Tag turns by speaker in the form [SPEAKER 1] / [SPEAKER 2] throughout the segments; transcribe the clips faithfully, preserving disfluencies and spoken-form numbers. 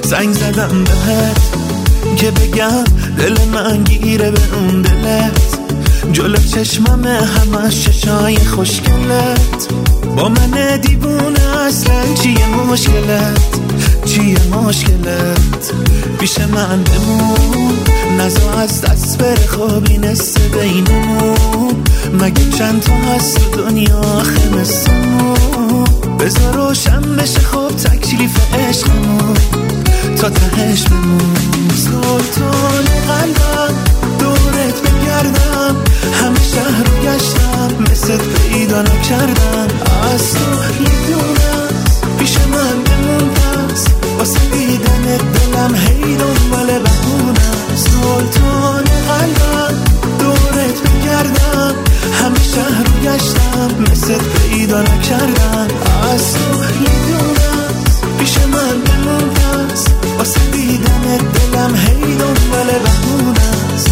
[SPEAKER 1] زنگ زدم بهت که بگم دل من گیره به اون دلت، جلو چشمم همش چشای خوشگلت. با من دیوونه اصلا چیه مشکلت، چیه مشکلت؟ پیش من بمون، نزا از دست بره، خوبی نسته بینمون. مگه چند تا هست تو دنیا آخه مثلمون؟ بذار روشن بشه خوب تکلیف عشقمون، تا تهش بمون. سلطان قلبم دورت بگردم، همه شهر رو گشتم مثل پیدا نکردم. از تو یه دونه پیش من بمون، پس واسه دیدن دلم هی دنبال بهونه. سلطان قلبم دورت بگردم، همه شهر رو گشتم مثل پیدا نکردم. از تو یه دونه پیش من بمون، پس واسه دیدن دلم هی دنبال بهونه است.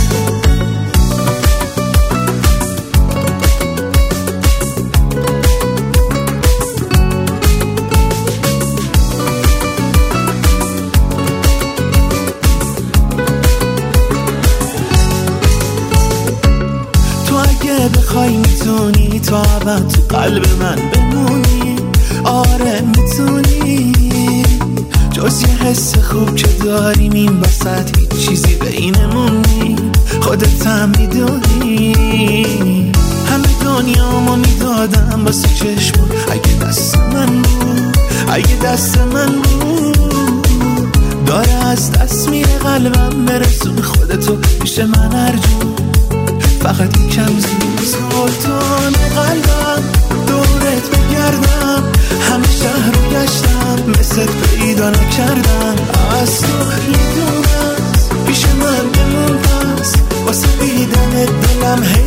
[SPEAKER 1] بخوای میتونی تا ابد تو قلب من بمونی. آره میتونی، جز یه حس خوب که داریم این وسط هیچ چیزی بینمون نی. خودت هم میدونی همه دنیامو میدادم واسه چشمون. اگه دست من بود، اگه دست من بود، داره از دست میره قلبم، برسون خودتو پیش من ارجون. فقط یکم زود سلطان قلبم دورت بگردم، همه شهر رو گشتم مثل پیدا نکردم. از تو یه دونه پیش من بمون، پس واسه دیدن دلم هی